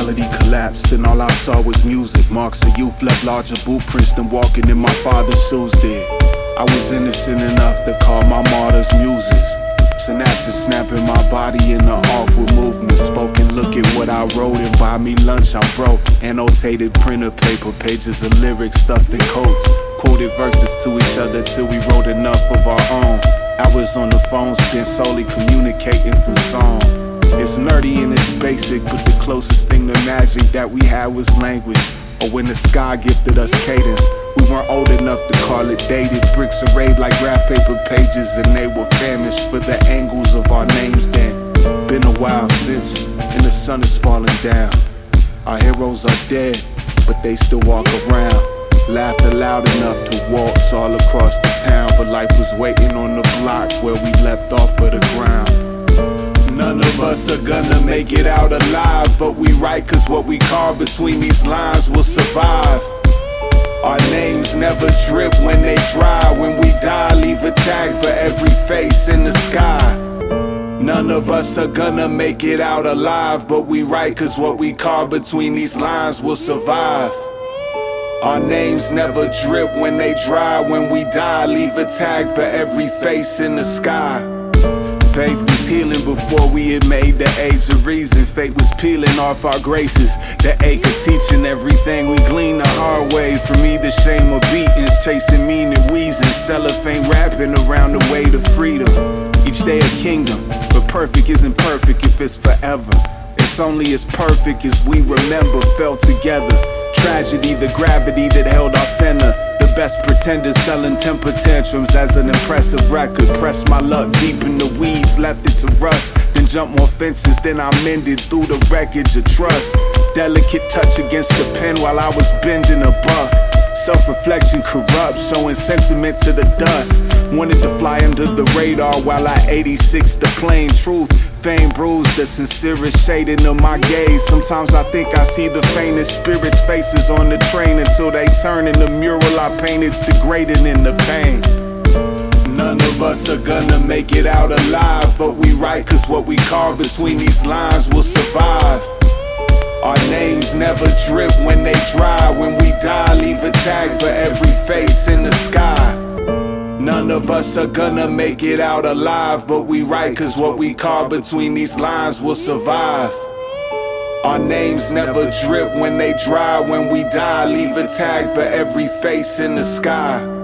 reality collapsed and all I saw was music. Marks of youth left larger blueprints than walking in my father's shoes did. I was innocent enough to call my martyrs muses. Synapses snapping my body in the awkward movement. Spoken, look at what I wrote and buy me lunch, I'm broke. Annotated printer paper, pages of lyrics stuffed in coats. Quoted verses to each other till we wrote enough of our own. Hours on the phone spent solely communicating through song. It's nerdy and it's basic, but the closest thing to magic that we had was language. Or when the sky gifted us cadence. We weren't old enough to call it dated. Bricks arrayed like graph paper pages, and they were famished for the angles of our names then. Been a while since, and the sun is falling down. Our heroes are dead, but they still walk around. Laughter loud enough to waltz all across the town, but life was waiting on the block where we left off of the ground. None of us are gonna make it out alive, but we write cause what we carve between these lines will survive. Our names never drip when they dry. When we die, leave a tag for every face in the sky. None of us are gonna make it out alive, but we write cause what we carve between these lines will survive. Our names never drip when they dry. When we die, leave a tag for every face in the sky. Faith was healing before we had made the age of reason. Fate was peeling off our graces. The ache of teaching everything we gleaned the hard way. From either shame or beatings, chasing meaning, wheezing, cellophane wrapping around the way to freedom. Each day a kingdom, but perfect isn't perfect if it's forever. It's only as perfect as we remember fell together. Tragedy, the gravity that held our center. The best pretenders selling temper tantrums as an impressive record. Pressed my luck deep in the weeds, left it to rust. Then jumped more fences than I mended through the wreckage of trust. Delicate touch against the pen while I was bending a buck. Self-reflection corrupts, showing sentiment to the dust. Wanted to fly under the radar while I 86 the plain truth. Fame bruised the sincerest shading of my gaze. Sometimes I think I see the faintest spirits' faces on the train, until they turn in the mural I painted's degrading in the pain. None of us are gonna make it out alive, but we write cause what we carve between these lines will survive. Our names never drip when they dry. When we die, leave a tag for every face in the sky. None of us are gonna make it out alive, but we write cause what we carve between these lines will survive. Our names never drip when they dry. When we die, leave a tag for every face in the sky.